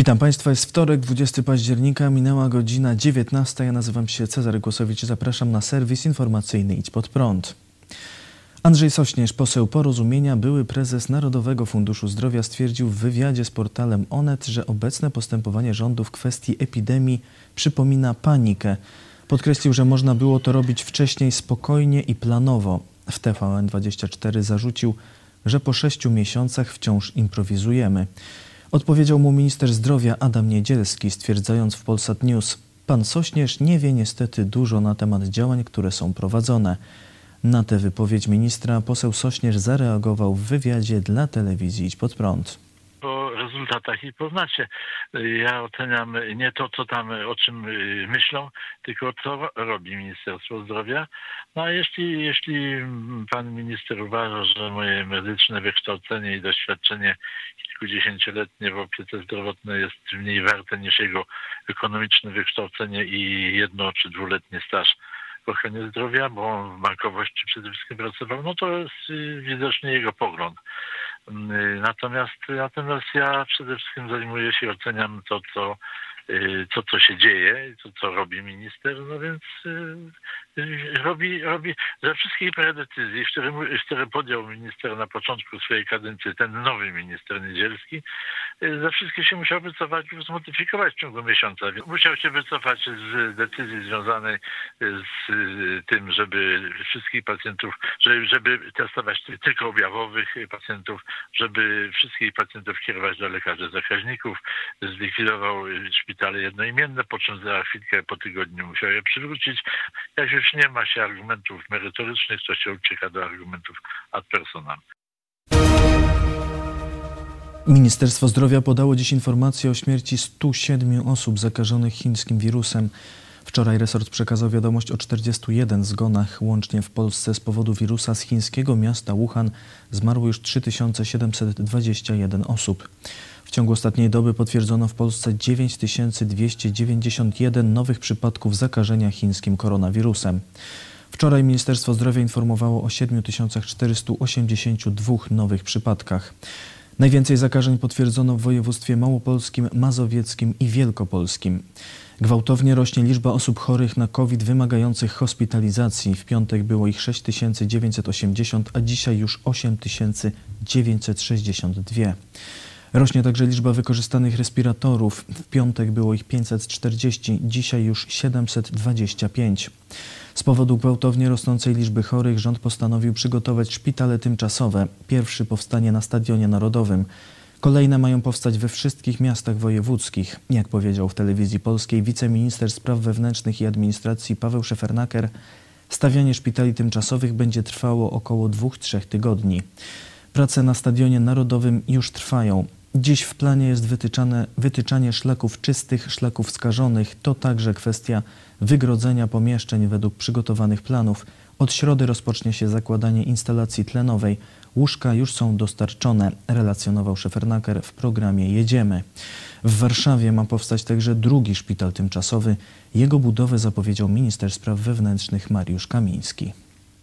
Witam Państwa, jest wtorek, 20 października, minęła godzina 19. Ja nazywam się Cezary Głosowicz i zapraszam na serwis informacyjny Idź Pod Prąd. Andrzej Sośnierz, poseł Porozumienia, były prezes Narodowego Funduszu Zdrowia, stwierdził w wywiadzie z portalem Onet, że obecne postępowanie rządu w kwestii epidemii przypomina panikę. Podkreślił, że można było to robić wcześniej spokojnie i planowo. W TVN24 zarzucił, że po 6 miesiącach wciąż improwizujemy. Odpowiedział mu minister zdrowia Adam Niedzielski, stwierdzając w Polsat News: pan Sośnierz nie wie niestety dużo na temat działań, które są prowadzone. Na tę wypowiedź ministra poseł Sośnierz zareagował w wywiadzie dla telewizji Idź Pod Prąd. Po rezultatach i poznacie. Ja oceniam nie to, co tam, o czym myślą, tylko co robi Ministerstwo Zdrowia. No a jeśli pan minister uważa, że moje medyczne wykształcenie i doświadczenie kilkudziesięcioletnie w opiece zdrowotnej jest mniej warte niż jego ekonomiczne wykształcenie i 1- czy 2-letni staż w ochronie zdrowia, bo w bankowości przede wszystkim pracował, no to jest widocznie jego pogląd. Natomiast ja przede wszystkim zajmuję się, oceniam to, co się dzieje, co robi minister, no więc robi ze wszystkich decyzji, które podjął minister na początku swojej kadencji, ten nowy minister Niedzielski, ze wszystkich się musiał wycofać i zmodyfikować w ciągu miesiąca. Musiał się wycofać z decyzji związanej z tym, żeby wszystkich pacjentów, żeby testować tylko objawowych pacjentów, żeby wszystkich pacjentów kierować do lekarzy zakaźników, zlikwidował szpitale jednoimienne, po czym za chwilkę po tygodniu musiał je przywrócić. Jak już nie ma się argumentów merytorycznych, to się ucieka do argumentów ad personam. Ministerstwo Zdrowia podało dziś informację o śmierci 107 osób zakażonych chińskim wirusem. Wczoraj resort przekazał wiadomość o 41 zgonach. Łącznie w Polsce z powodu wirusa z chińskiego miasta Wuhan zmarło już 3721 osób. W ciągu ostatniej doby potwierdzono w Polsce 9291 nowych przypadków zakażenia chińskim koronawirusem. Wczoraj Ministerstwo Zdrowia informowało o 7482 nowych przypadkach. Najwięcej zakażeń potwierdzono w województwie małopolskim, mazowieckim i wielkopolskim. Gwałtownie rośnie liczba osób chorych na COVID wymagających hospitalizacji. W piątek było ich 6980, a dzisiaj już 8962. Rośnie także liczba wykorzystanych respiratorów. W piątek było ich 540, dzisiaj już 725. Z powodu gwałtownie rosnącej liczby chorych rząd postanowił przygotować szpitale tymczasowe. Pierwszy powstanie na Stadionie Narodowym. Kolejne mają powstać we wszystkich miastach wojewódzkich. Jak powiedział w Telewizji Polskiej wiceminister spraw wewnętrznych i administracji Paweł Szefernaker, stawianie szpitali tymczasowych będzie trwało około 2-3 tygodni. Prace na Stadionie Narodowym już trwają. Dziś w planie jest wytyczanie szlaków czystych, szlaków skażonych. To także kwestia wygrodzenia pomieszczeń według przygotowanych planów. Od środy rozpocznie się zakładanie instalacji tlenowej. Łóżka już są dostarczone, relacjonował Szefernaker w programie Jedziemy. W Warszawie ma powstać także drugi szpital tymczasowy. Jego budowę zapowiedział minister spraw wewnętrznych Mariusz Kamiński.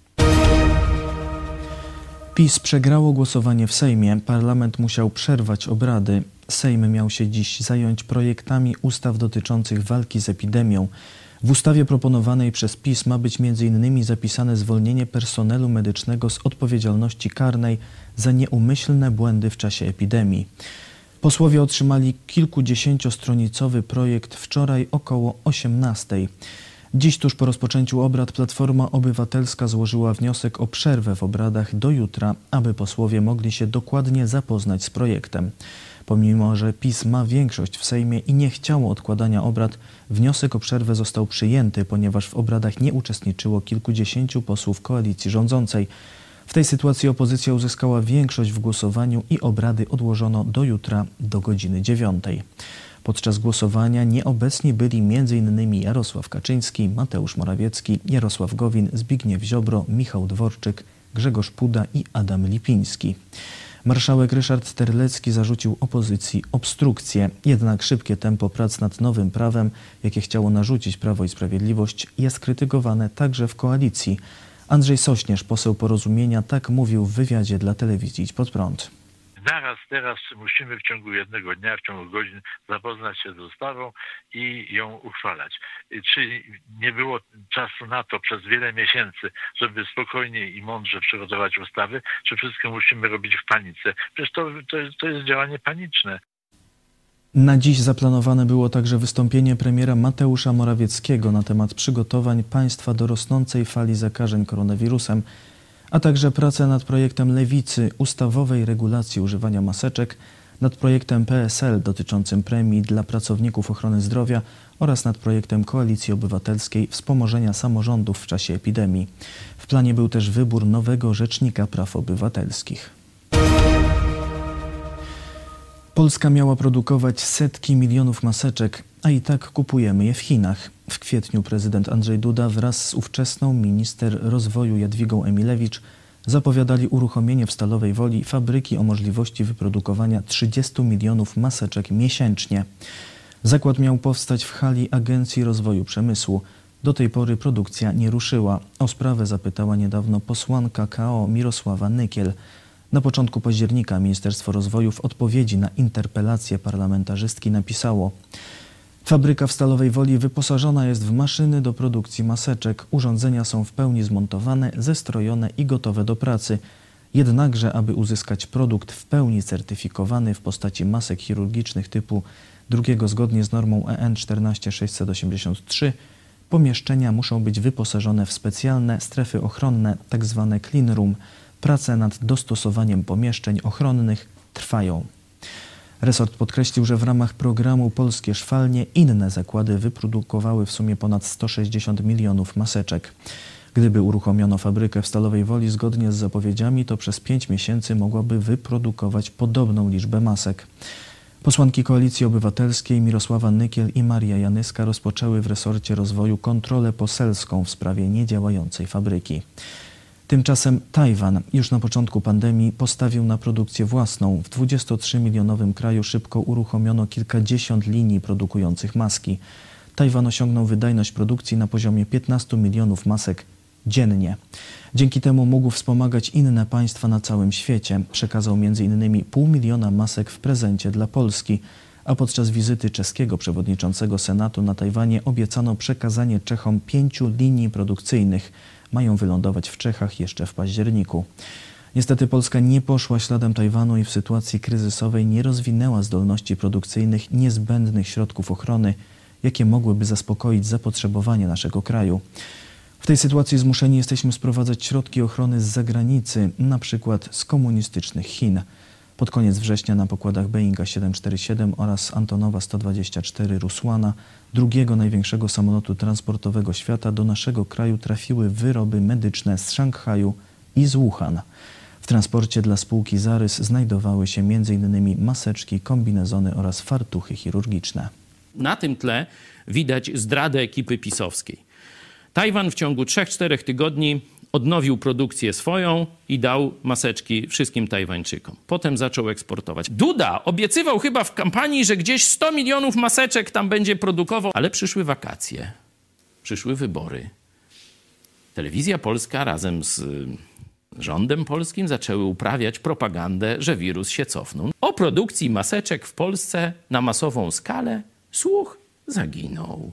PiS przegrało głosowanie w Sejmie. Parlament musiał przerwać obrady. Sejm miał się dziś zająć projektami ustaw dotyczących walki z epidemią. W ustawie proponowanej przez PiS ma być m.in. zapisane zwolnienie personelu medycznego z odpowiedzialności karnej za nieumyślne błędy w czasie epidemii. Posłowie otrzymali kilkudziesięciostronicowy projekt wczoraj około 18:00. Dziś tuż po rozpoczęciu obrad Platforma Obywatelska złożyła wniosek o przerwę w obradach do jutra, aby posłowie mogli się dokładnie zapoznać z projektem. Pomimo że PiS ma większość w Sejmie i nie chciało odkładania obrad, wniosek o przerwę został przyjęty, ponieważ w obradach nie uczestniczyło kilkudziesięciu posłów koalicji rządzącej. W tej sytuacji opozycja uzyskała większość w głosowaniu i obrady odłożono do jutra do godziny 9:00. Podczas głosowania nieobecni byli m.in. Jarosław Kaczyński, Mateusz Morawiecki, Jarosław Gowin, Zbigniew Ziobro, Michał Dworczyk, Grzegorz Puda i Adam Lipiński. Marszałek Ryszard Terlecki zarzucił opozycji obstrukcję. Jednak szybkie tempo prac nad nowym prawem, jakie chciało narzucić Prawo i Sprawiedliwość, jest krytykowane także w koalicji. Andrzej Sośnierz, poseł Porozumienia, tak mówił w wywiadzie dla telewizji Idź Pod Prąd. naraz teraz musimy w ciągu jednego dnia, w ciągu godzin zapoznać się z ustawą i ją uchwalać. Czy nie było czasu na to przez wiele miesięcy, żeby spokojnie i mądrze przygotować ustawy, czy wszystko musimy robić w panice? Przecież to jest działanie paniczne. Na dziś zaplanowane było także wystąpienie premiera Mateusza Morawieckiego na temat przygotowań państwa do rosnącej fali zakażeń koronawirusem, a także prace nad projektem Lewicy ustawowej regulacji używania maseczek, nad projektem PSL dotyczącym premii dla pracowników ochrony zdrowia oraz nad projektem Koalicji Obywatelskiej wspomożenia samorządów w czasie epidemii. W planie był też wybór nowego Rzecznika Praw Obywatelskich. Polska miała produkować setki milionów maseczek, a i tak kupujemy je w Chinach. W kwietniu prezydent Andrzej Duda wraz z ówczesną minister rozwoju Jadwigą Emilewicz zapowiadali uruchomienie w Stalowej Woli fabryki o możliwości wyprodukowania 30 milionów maseczek miesięcznie. Zakład miał powstać w hali Agencji Rozwoju Przemysłu. Do tej pory produkcja nie ruszyła. O sprawę zapytała niedawno posłanka KO Mirosława Nykiel. Na początku października Ministerstwo Rozwoju w odpowiedzi na interpelację parlamentarzystki napisało: fabryka w Stalowej Woli wyposażona jest w maszyny do produkcji maseczek. Urządzenia są w pełni zmontowane, zestrojone i gotowe do pracy. Jednakże, aby uzyskać produkt w pełni certyfikowany w postaci masek chirurgicznych typu drugiego zgodnie z normą EN 14683, pomieszczenia muszą być wyposażone w specjalne strefy ochronne, tzw. clean room. Prace nad dostosowaniem pomieszczeń ochronnych trwają. Resort podkreślił, że w ramach programu Polskie Szwalnie inne zakłady wyprodukowały w sumie ponad 160 milionów maseczek. Gdyby uruchomiono fabrykę w Stalowej Woli zgodnie z zapowiedziami, to przez 5 miesięcy mogłaby wyprodukować podobną liczbę masek. Posłanki Koalicji Obywatelskiej Mirosława Nykiel i Maria Janyska rozpoczęły w resorcie rozwoju kontrolę poselską w sprawie niedziałającej fabryki. Tymczasem Tajwan już na początku pandemii postawił na produkcję własną. W 23-milionowym kraju szybko uruchomiono kilkadziesiąt linii produkujących maski. Tajwan osiągnął wydajność produkcji na poziomie 15 milionów masek dziennie. Dzięki temu mógł wspomagać inne państwa na całym świecie. Przekazał m.in. 500 000 masek w prezencie dla Polski, a podczas wizyty czeskiego przewodniczącego Senatu na Tajwanie obiecano przekazanie Czechom 5 linii produkcyjnych. Mają wylądować w Czechach jeszcze w październiku. Niestety Polska nie poszła śladem Tajwanu i w sytuacji kryzysowej nie rozwinęła zdolności produkcyjnych niezbędnych środków ochrony, jakie mogłyby zaspokoić zapotrzebowanie naszego kraju. W tej sytuacji zmuszeni jesteśmy sprowadzać środki ochrony z zagranicy, na przykład z komunistycznych Chin. Pod koniec września na pokładach Boeinga 747 oraz Antonowa 124 Rusłana, drugiego największego samolotu transportowego świata, do naszego kraju trafiły wyroby medyczne z Szanghaju i z Wuhan. W transporcie dla spółki Zarys znajdowały się m.in. maseczki, kombinezony oraz fartuchy chirurgiczne. Na tym tle widać zdradę ekipy pisowskiej. Tajwan w ciągu 3-4 tygodni odnowił produkcję swoją i dał maseczki wszystkim Tajwańczykom. Potem zaczął eksportować. Duda obiecywał chyba w kampanii, że gdzieś 100 milionów maseczek tam będzie produkował, ale przyszły wakacje, przyszły wybory. Telewizja Polska razem z rządem polskim zaczęły uprawiać propagandę, że wirus się cofnął. O produkcji maseczek w Polsce na masową skalę słuch zaginął.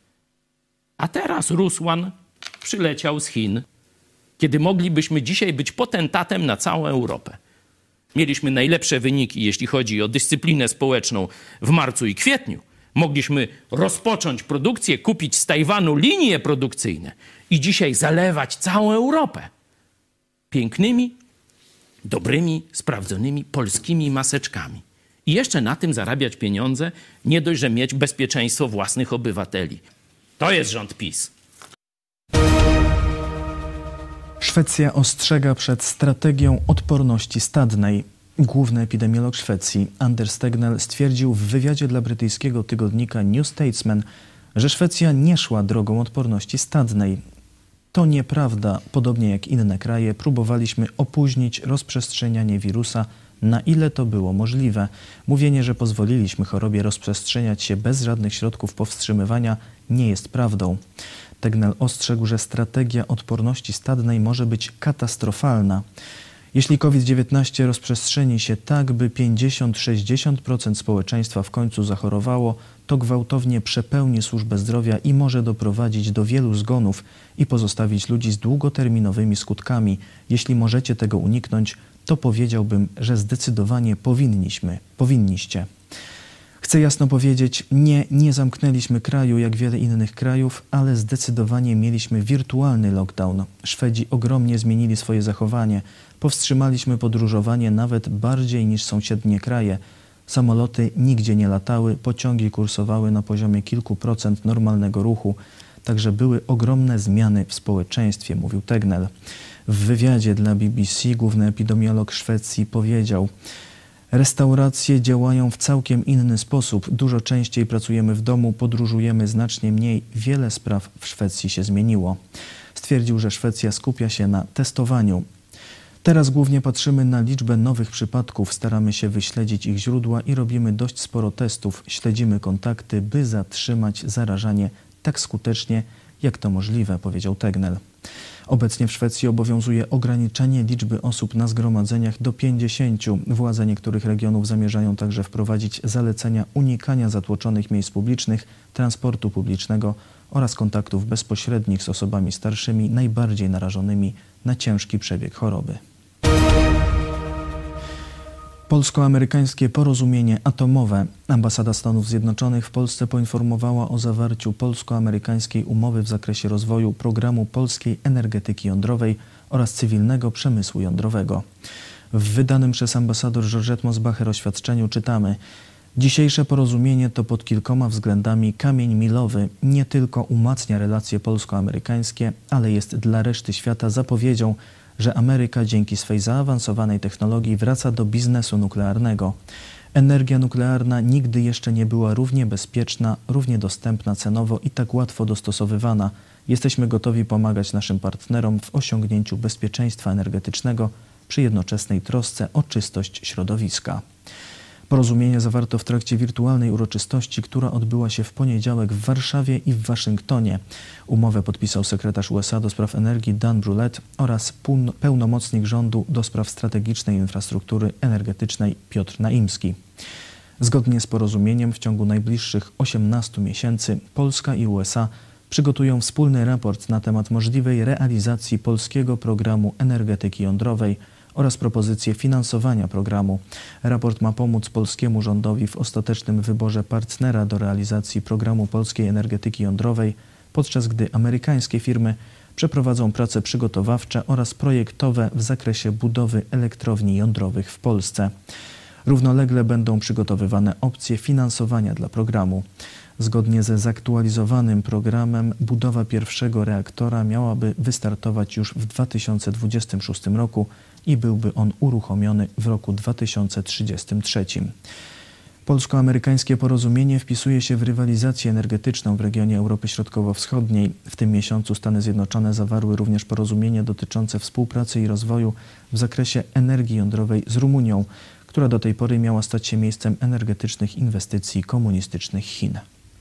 A teraz Rusłan przyleciał z Chin, kiedy moglibyśmy dzisiaj być potentatem na całą Europę. Mieliśmy najlepsze wyniki, jeśli chodzi o dyscyplinę społeczną w marcu i kwietniu. Mogliśmy rozpocząć produkcję, kupić z Tajwanu linie produkcyjne i dzisiaj zalewać całą Europę pięknymi, dobrymi, sprawdzonymi polskimi maseczkami. I jeszcze na tym zarabiać pieniądze, nie dość, że mieć bezpieczeństwo własnych obywateli. To jest rząd PiS. Szwecja ostrzega przed strategią odporności stadnej. Główny epidemiolog Szwecji, Anders Tegnell, stwierdził w wywiadzie dla brytyjskiego tygodnika New Statesman, że Szwecja nie szła drogą odporności stadnej. To nieprawda. Podobnie jak inne kraje, próbowaliśmy opóźnić rozprzestrzenianie wirusa, na ile to było możliwe. Mówienie, że pozwoliliśmy chorobie rozprzestrzeniać się bez żadnych środków powstrzymywania, nie jest prawdą. Tegnell ostrzegł, że strategia odporności stadnej może być katastrofalna. Jeśli COVID-19 rozprzestrzeni się tak, by 50-60% społeczeństwa w końcu zachorowało, to gwałtownie przepełni służbę zdrowia i może doprowadzić do wielu zgonów i pozostawić ludzi z długoterminowymi skutkami. Jeśli możecie tego uniknąć, to powiedziałbym, że zdecydowanie powinniście. Chcę jasno powiedzieć, nie zamknęliśmy kraju jak wiele innych krajów, ale zdecydowanie mieliśmy wirtualny lockdown. Szwedzi ogromnie zmienili swoje zachowanie. Powstrzymaliśmy podróżowanie nawet bardziej niż sąsiednie kraje. Samoloty nigdzie nie latały, pociągi kursowały na poziomie kilku procent normalnego ruchu. Także były ogromne zmiany w społeczeństwie, mówił Tegnell. W wywiadzie dla BBC główny epidemiolog Szwecji powiedział: restauracje działają w całkiem inny sposób. Dużo częściej pracujemy w domu, podróżujemy znacznie mniej. Wiele spraw w Szwecji się zmieniło. Stwierdził, że Szwecja skupia się na testowaniu. Teraz głównie patrzymy na liczbę nowych przypadków, staramy się wyśledzić ich źródła i robimy dość sporo testów. Śledzimy kontakty, by zatrzymać zarażanie tak skutecznie, jak to możliwe, powiedział Tegnell. Obecnie w Szwecji obowiązuje ograniczenie liczby osób na zgromadzeniach do 50. Władze niektórych regionów zamierzają także wprowadzić zalecenia unikania zatłoczonych miejsc publicznych, transportu publicznego oraz kontaktów bezpośrednich z osobami starszymi, najbardziej narażonymi na ciężki przebieg choroby. Polsko-amerykańskie porozumienie atomowe. Ambasada Stanów Zjednoczonych w Polsce poinformowała o zawarciu polsko-amerykańskiej umowy w zakresie rozwoju programu polskiej energetyki jądrowej oraz cywilnego przemysłu jądrowego. W wydanym przez ambasador Georgette Mosbacher oświadczeniu czytamy: dzisiejsze porozumienie to pod kilkoma względami kamień milowy. Nie tylko umacnia relacje polsko-amerykańskie, ale jest dla reszty świata zapowiedzią, że Ameryka dzięki swej zaawansowanej technologii wraca do biznesu nuklearnego. Energia nuklearna nigdy jeszcze nie była równie bezpieczna, równie dostępna cenowo i tak łatwo dostosowywana. Jesteśmy gotowi pomagać naszym partnerom w osiągnięciu bezpieczeństwa energetycznego przy jednoczesnej trosce o czystość środowiska. Porozumienie zawarto w trakcie wirtualnej uroczystości, która odbyła się w poniedziałek w Warszawie i w Waszyngtonie. Umowę podpisał sekretarz USA do spraw energii Dan Brouillette oraz pełnomocnik rządu do spraw strategicznej infrastruktury energetycznej Piotr Naimski. Zgodnie z porozumieniem w ciągu najbliższych 18 miesięcy Polska i USA przygotują wspólny raport na temat możliwej realizacji polskiego programu energetyki jądrowej oraz propozycje finansowania programu. Raport ma pomóc polskiemu rządowi w ostatecznym wyborze partnera do realizacji programu polskiej energetyki jądrowej, podczas gdy amerykańskie firmy przeprowadzą prace przygotowawcze oraz projektowe w zakresie budowy elektrowni jądrowych w Polsce. Równolegle będą przygotowywane opcje finansowania dla programu. Zgodnie ze zaktualizowanym programem budowa pierwszego reaktora miałaby wystartować już w 2026 roku i byłby on uruchomiony w roku 2033. Polsko-amerykańskie porozumienie wpisuje się w rywalizację energetyczną w regionie Europy Środkowo-Wschodniej. W tym miesiącu Stany Zjednoczone zawarły również porozumienie dotyczące współpracy i rozwoju w zakresie energii jądrowej z Rumunią, która do tej pory miała stać się miejscem energetycznych inwestycji komunistycznych Chin.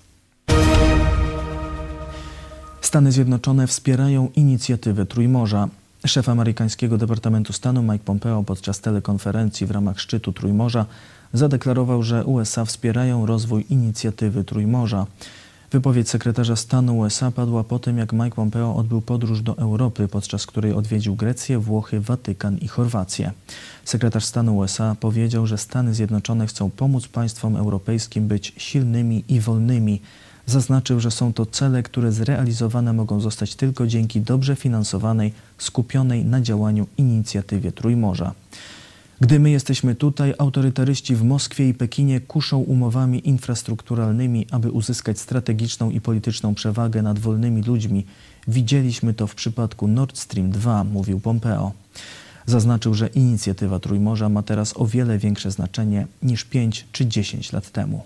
Stany Zjednoczone wspierają inicjatywę Trójmorza. Szef amerykańskiego Departamentu Stanu Mike Pompeo podczas telekonferencji w ramach szczytu Trójmorza zadeklarował, że USA wspierają rozwój inicjatywy Trójmorza. Wypowiedź sekretarza stanu USA padła po tym, jak Mike Pompeo odbył podróż do Europy, podczas której odwiedził Grecję, Włochy, Watykan i Chorwację. Sekretarz stanu USA powiedział, że Stany Zjednoczone chcą pomóc państwom europejskim być silnymi i wolnymi. Zaznaczył, że są to cele, które zrealizowane mogą zostać tylko dzięki dobrze finansowanej, skupionej na działaniu inicjatywie Trójmorza. Gdy my jesteśmy tutaj, autorytaryści w Moskwie i Pekinie kuszą umowami infrastrukturalnymi, aby uzyskać strategiczną i polityczną przewagę nad wolnymi ludźmi. Widzieliśmy to w przypadku Nord Stream 2, mówił Pompeo. Zaznaczył, że inicjatywa Trójmorza ma teraz o wiele większe znaczenie niż 5 czy 10 lat temu.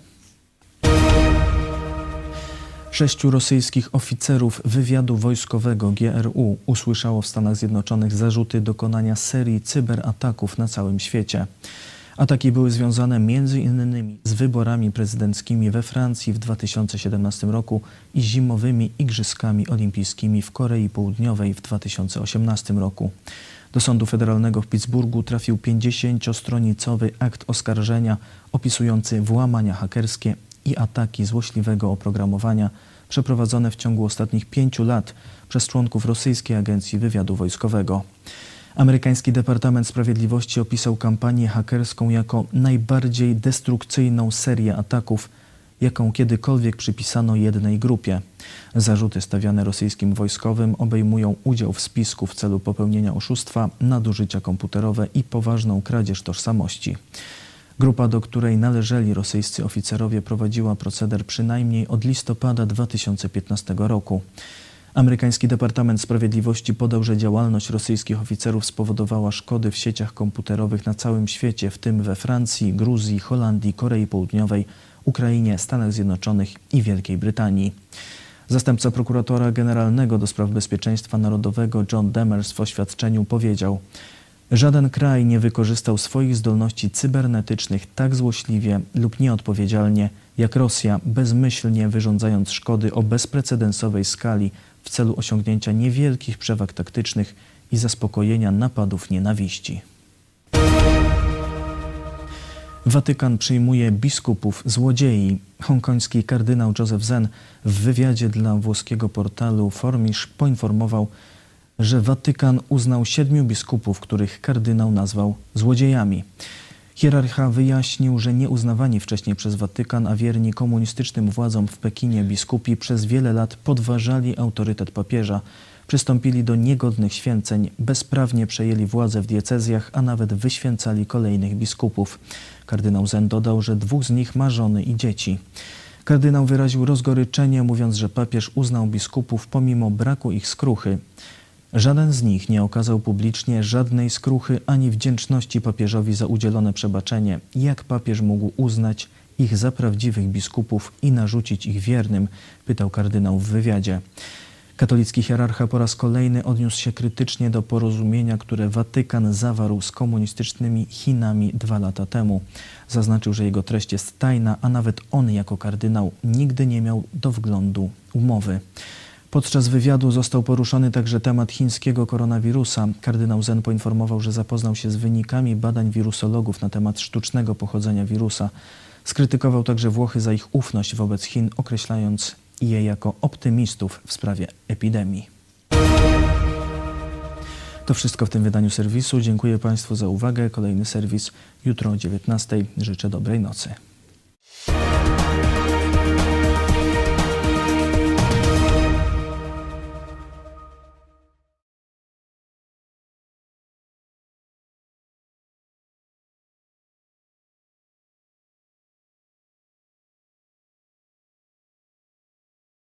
6 rosyjskich oficerów wywiadu wojskowego GRU usłyszało w Stanach Zjednoczonych zarzuty dokonania serii cyberataków na całym świecie. Ataki były związane m.in. z wyborami prezydenckimi we Francji w 2017 roku i zimowymi igrzyskami olimpijskimi w Korei Południowej w 2018 roku. Do Sądu Federalnego w Pittsburghu trafił 50-stronicowy akt oskarżenia opisujący włamania hakerskie i ataki złośliwego oprogramowania przeprowadzone w ciągu ostatnich 5 lat przez członków rosyjskiej agencji wywiadu wojskowego. Amerykański Departament Sprawiedliwości opisał kampanię hakerską jako najbardziej destrukcyjną serię ataków, jaką kiedykolwiek przypisano jednej grupie. Zarzuty stawiane rosyjskim wojskowym obejmują udział w spisku w celu popełnienia oszustwa, nadużycia komputerowe i poważną kradzież tożsamości. Grupa, do której należeli rosyjscy oficerowie, prowadziła proceder przynajmniej od listopada 2015 roku. Amerykański Departament Sprawiedliwości podał, że działalność rosyjskich oficerów spowodowała szkody w sieciach komputerowych na całym świecie, w tym we Francji, Gruzji, Holandii, Korei Południowej, Ukrainie, Stanach Zjednoczonych i Wielkiej Brytanii. Zastępca prokuratora generalnego do spraw bezpieczeństwa narodowego John Demers w oświadczeniu powiedział: żaden kraj nie wykorzystał swoich zdolności cybernetycznych tak złośliwie lub nieodpowiedzialnie jak Rosja, bezmyślnie wyrządzając szkody o bezprecedensowej skali w celu osiągnięcia niewielkich przewag taktycznych i zaspokojenia napadów nienawiści. Watykan przyjmuje biskupów złodziei. Hongkoński kardynał Joseph Zen w wywiadzie dla włoskiego portalu Formish poinformował, że Watykan uznał 7 biskupów, których kardynał nazwał złodziejami. Hierarcha wyjaśnił, że nieuznawani wcześniej przez Watykan, a wierni komunistycznym władzom w Pekinie biskupi przez wiele lat podważali autorytet papieża, przystąpili do niegodnych święceń, bezprawnie przejęli władzę w diecezjach, a nawet wyświęcali kolejnych biskupów. Kardynał Zen dodał, że 2 z nich ma żony i dzieci. Kardynał wyraził rozgoryczenie, mówiąc, że papież uznał biskupów pomimo braku ich skruchy. Żaden z nich nie okazał publicznie żadnej skruchy ani wdzięczności papieżowi za udzielone przebaczenie. Jak papież mógł uznać ich za prawdziwych biskupów i narzucić ich wiernym? Pytał kardynał w wywiadzie. Katolicki hierarcha po raz kolejny odniósł się krytycznie do porozumienia, które Watykan zawarł z komunistycznymi Chinami 2 lata temu. Zaznaczył, że jego treść jest tajna, a nawet on jako kardynał nigdy nie miał do wglądu umowy. Podczas wywiadu został poruszony także temat chińskiego koronawirusa. Kardynał Zen poinformował, że zapoznał się z wynikami badań wirusologów na temat sztucznego pochodzenia wirusa. Skrytykował także Włochy za ich ufność wobec Chin, określając je jako optymistów w sprawie epidemii. To wszystko w tym wydaniu serwisu. Dziękuję Państwu za uwagę. Kolejny serwis jutro o 19:00. Życzę dobrej nocy.